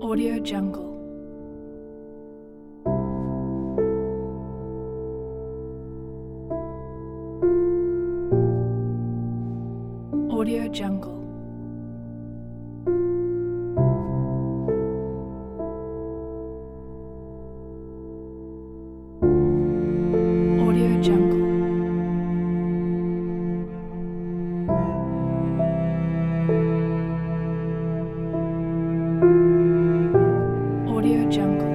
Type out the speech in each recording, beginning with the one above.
Audio Jungle. Audio Jungle. Audio Jungle. Audio Jungle.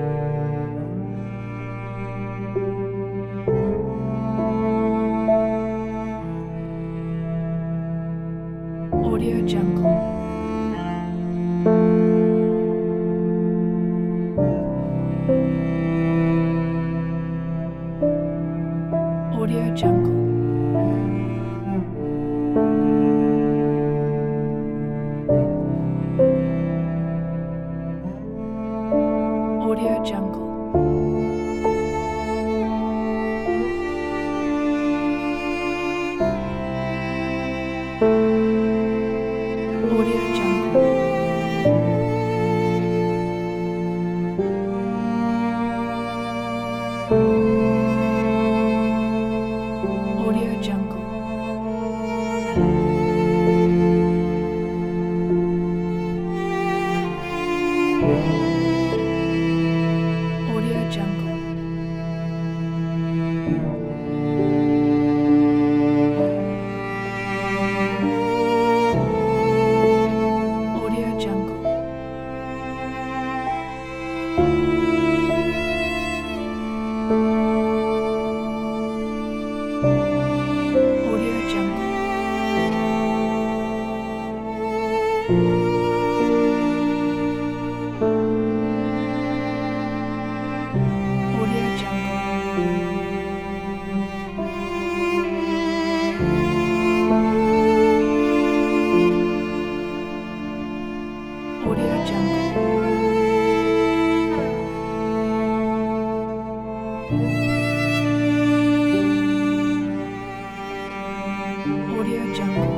Audio Jungle. Audio Jungle. Audio Jungle. Audio Jungle. Audio Jungle. Audio Jungle. Audio Jungle. Audio Jungle. Audio Jungle. Audio Jungle. Audio Jungle.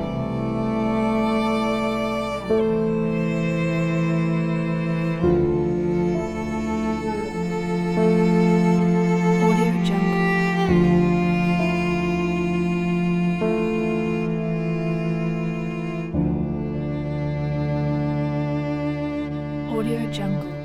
Audio Jungle. Audio Jungle.